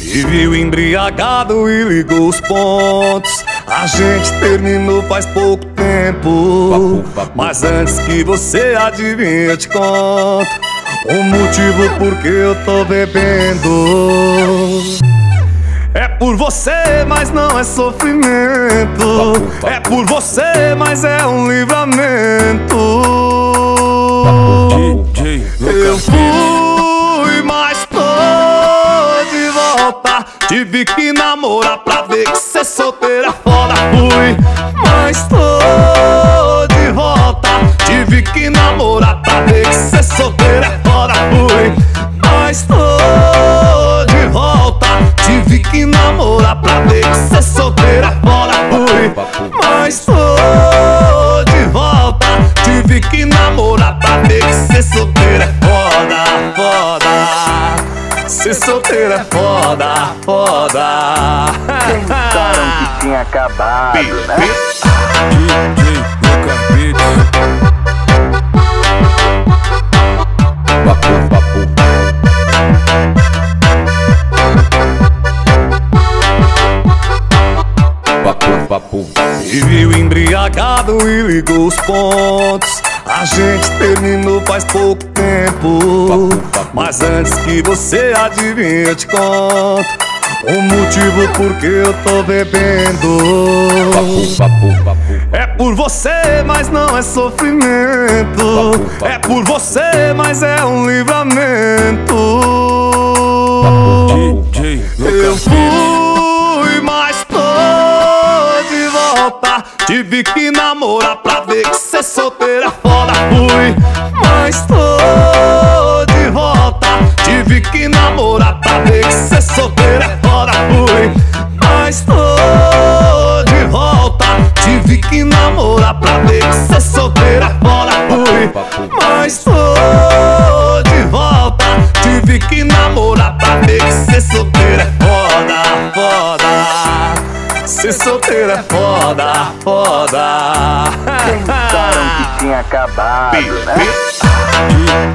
Me viu embriagado e ligou os pontos. A gente terminou faz pouco tempo. Mas antes que você adivinhe eu te conto o motivo por que eu tô bebendo. É por você, mas não é sofrimento. É por você, mas é um livramento. Eu fui, mas tô de volta. Tive que namorar pra ver que ser solteira é foda. Fui, mas tô de volta. Tive que namorar pra ver que ser solteira é foda. Fui, mas tô de volta. Tive que namorar pra ver que ser solteira é foda. Fui, mas tô de volta. Tive que namorar pra ver que ser solteira é foda, foda. Ser solteira é foda, foda. Pensaram que tinha acabado, né? DJ Lucas Beats. Me viu embriagado e ligou os pontos. A gente terminou faz pouco tempo. Mas antes que você adivinhe eu te conto o motivo por que eu tô bebendo. É por você, mas não é sofrimento. É por você, mas é um livramento. Eu fui, mas tô de volta. Tive que namorar pra ver que ser solteira é foda. Fui, mas tô de volta. Tive que namorar pra ver que ser solteira é foda. Fui, mas tô de volta. Tive que namorar pra ver que ser solteira é foda. Fui, mas tô de volta. Tive que namorar pra ver que ser solteira é foda, foda. Ser solteira é foda, foda. Pensaram que tinha acabado, né?